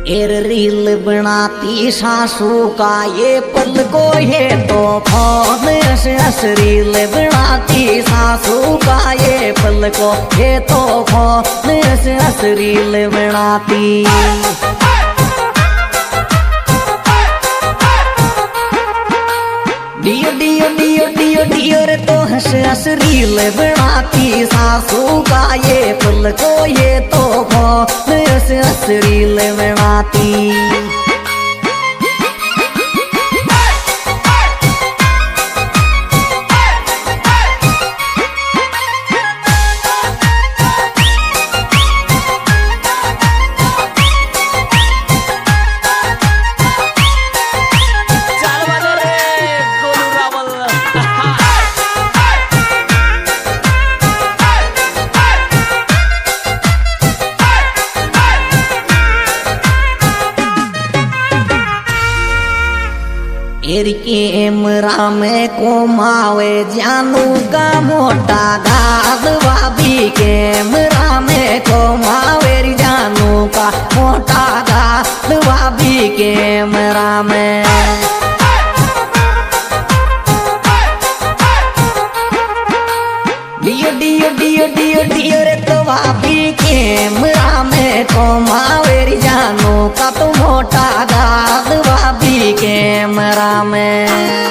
एर रील बनाती सासू का ये पल को ये तो फोन अस रील बनाती सासू का ये पल को ये तो फोन अस रील बनाती। डियो डियो डियो डियो डियो रे तो हंस हंस रील बनाती सासू का ये पल को ये तो फोन हंस हंस रील बनाती। एर कैमरा में कोमावे जानू का मोटा गाद भाभी कैमरा में कोमावे जानू का मोटा गाद भाभी कैमरा में। डियो डियो डियो डियो डियो रे तो भाभी कैमरा में कोमावे जानू का तो मोटा गाद भाभी कैमरा में।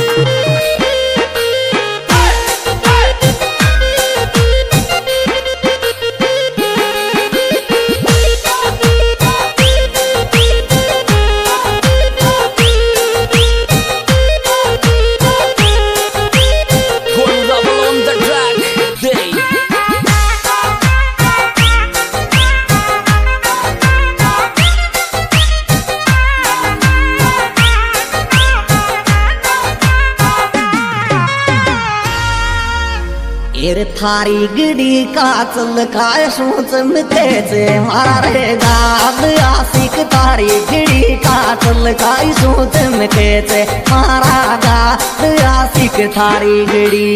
एर थारी गड़ी का चल का सोच मितेचे मारा रे गाद आशिक थारी गड़ी का चल का सोच मितेचे मारा गाद आशिक थारी गड़ी।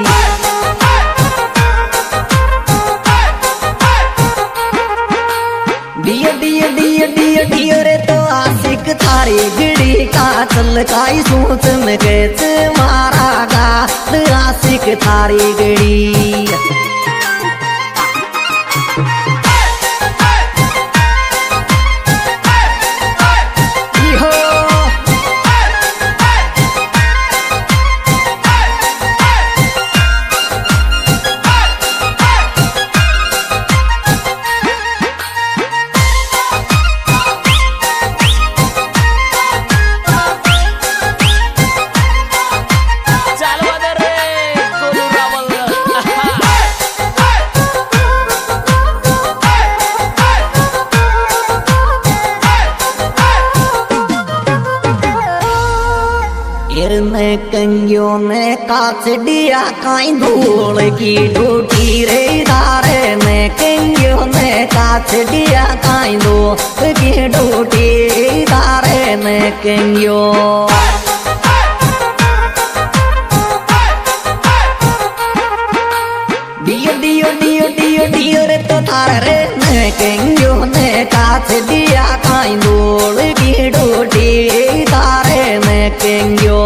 डियो डियो डियो डियो डियो रे तो आशिक थारी गड़ी का चल का सोच मितेचे मारा गाद आशिक थारी गड़ी। ने कंगियों ने काच दिया काई धूल की टूटी रे धारे ने कंगियों ने काच दिया काई धूल की टूटी धारे ने कंगियों। डियो डियो डियो डियो डियो रे तो थारे ने कंगियों ने काच दिया काई धूल की टूटी धारे ने कंगियों।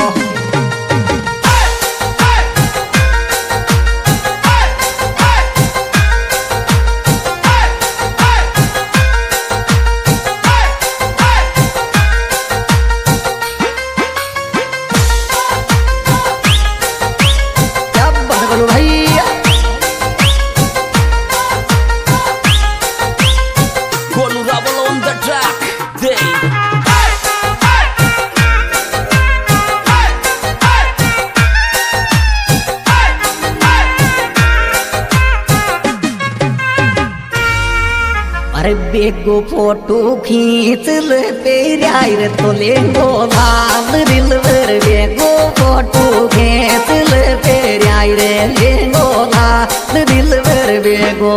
अरे बेगो फोटो खींच ले तेरा रे तो लेंगो लाल दिलवर बेगो फोटो खींच ले तेरा रे लेंगो लाल दिलवर बेगो।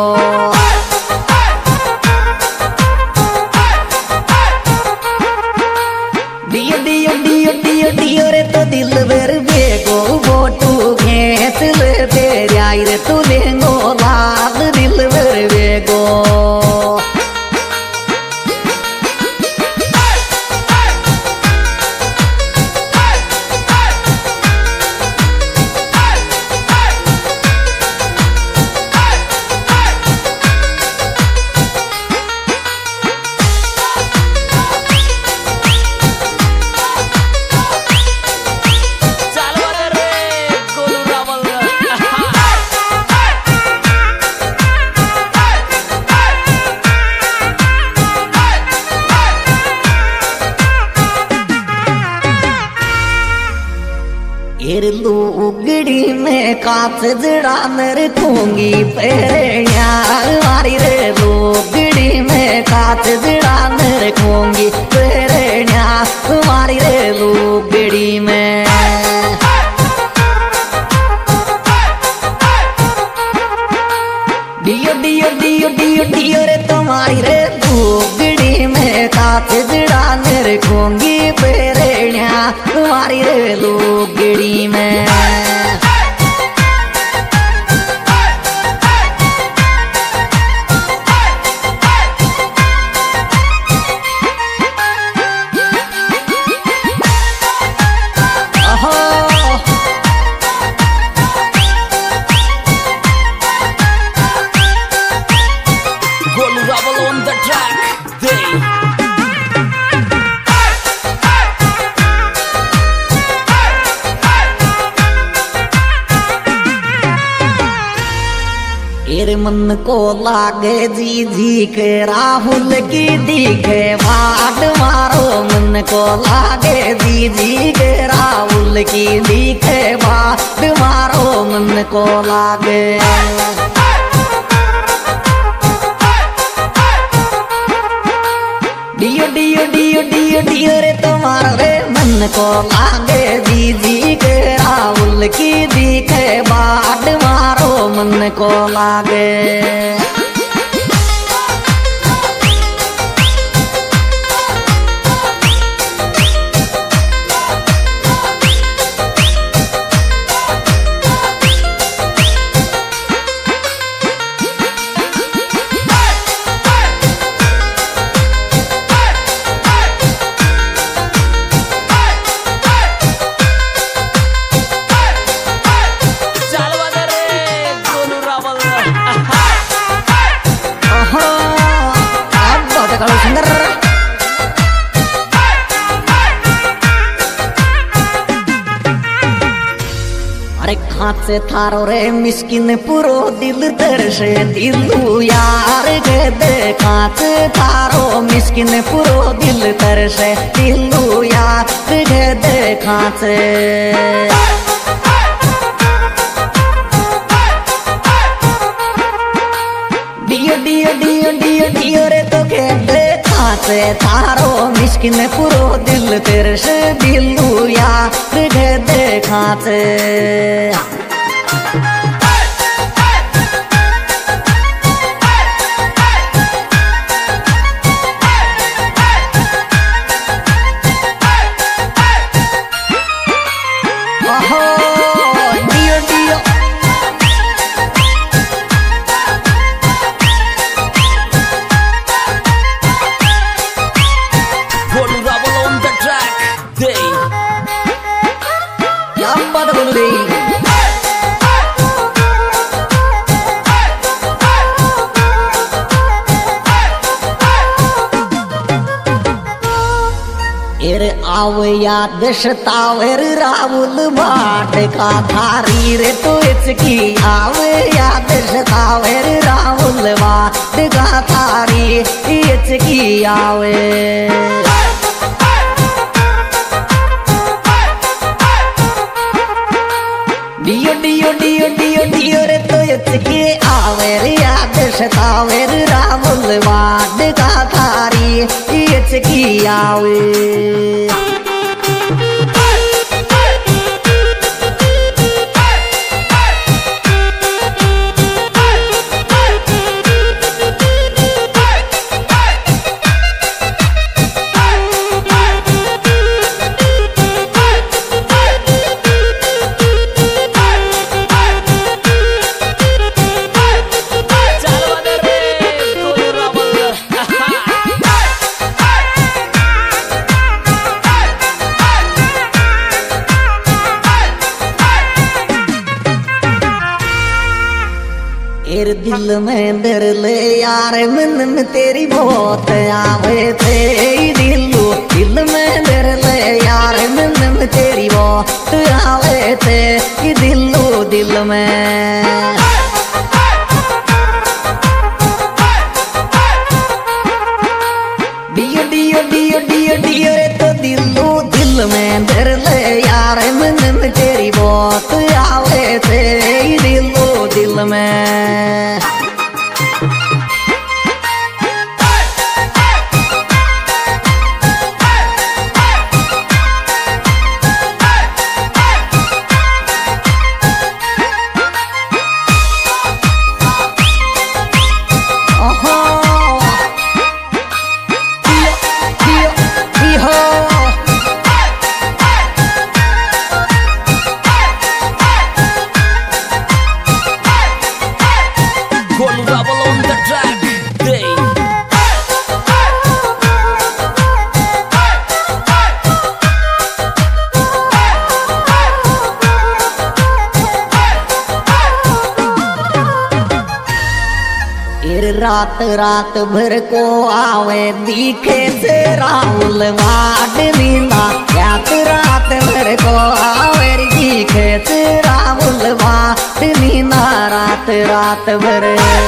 डियो डियो डियो डियो डियो रे तो दिलवर बेगो फोटो खींच ले तेरा रे तो लेंगो लाल दिलवर बेगो। लुगड़ी में कांच जड़ा न रखूंगी पेड़िया मारी रे लुगड़ी में कांच जड़ा न रखूंगी पेड़िया मारी रे लुगड़ी में डियो डियो डियो डियो डियो रे तुम्हारी रे लुगड़ी में कांच जड़ा न रखूंगी पेड़िया तुम्हारी रे लुगड़ी में तेरे मन को लागे जी जी के राहुल की दिखे बाट मारो मन को लागे जी जी के राहुल की दिखे बाट मारो मन को लागे डियो डियो डियो डियो डियो रे तुम्हारा रे मन को लागे जी जी के राहुल की दिखे बाट मारो मन को लागे अरे खात से थारो रे मिस्किन पुरो दिल तरसे दिलू यार गे दे खात से थारो मिस्किन पुरो दिल तरसे दिलू यार गे दे खात से डियो डियो डियो डियो डियो रे तो के देखा से थारो मिस्किन पुरो दिल तेरे से दिलू यार गे देखा से आवे याद सतावेर राहुल बाट का थारी रे तो इसकी आवे याद सतावेर राहुल बाट का थारी इसकी आवे डियो डियो डियो डियो डियो रे तो इसकी आवे याद सतावेर राहुल बाट का थारी इसकी आवे तेरे दिल में डर ले यार मन में तेरी बहुत आवे थे दिल में डर ले यार मन में तेरी बहुत आवे थे दिल में डियो डियो डियो डियो डियो रे तो दिल में डर ले यार मन में तेरी बहुत रात रात भर को आवे दिखे से राहुल वाट नीना रात रात भर को आवे दिखे से राहुल वाट नीना रात रात भर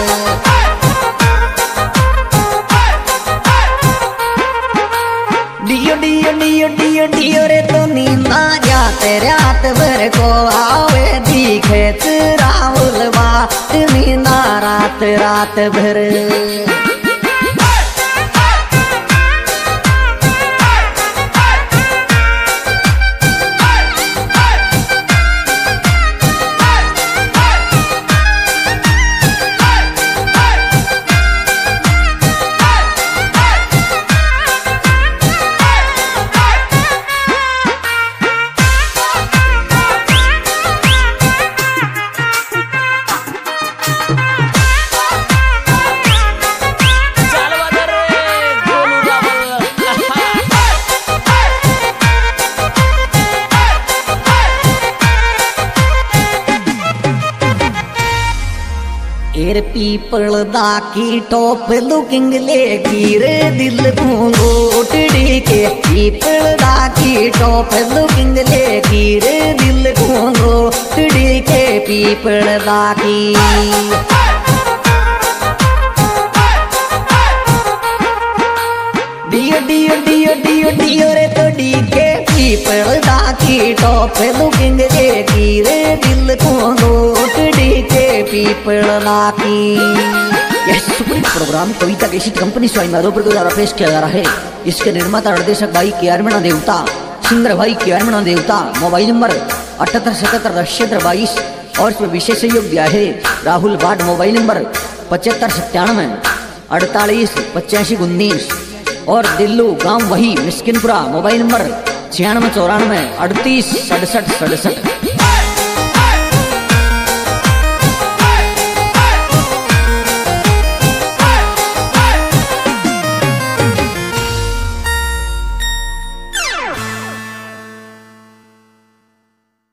डियो डियो डियो डियो डियो रे तो नींदा जाते रात भर को आवे दिखे से राहुल वाट नीना रात रात भर एर पीपल दा की टॉप लुकिंग ले गिर दिल घूंघोटड़ी के पीपल दा की टॉप लुकिंग ले गिर दिल घूंघोटड़ी के पीपल दा की डियो डियो डियो डियो डियो रे तो डी के पीपल दा की टॉप लुकिंग ले गिर दिल घूंघोटड़ी के पीपल दा की। यह सुपर प्रोग्राम कविता कैसी कंपनी स्वामी माधोपुर के द्वारा पेश किया जा रहा है। इसके निर्माता निर्देशक भाई के.आर. मीणा देवता, सिंगर भाई के.आर. मीणा देवता। मोबाइल नंबर 7877 और इसमें विशेष सहयोग दिया है राहुल वाट। मोबाइल नंबर 7597 48 85 19 और दिल्लू गांव वही मिस्किनपुरा। Mobile number 9694 38 67 67।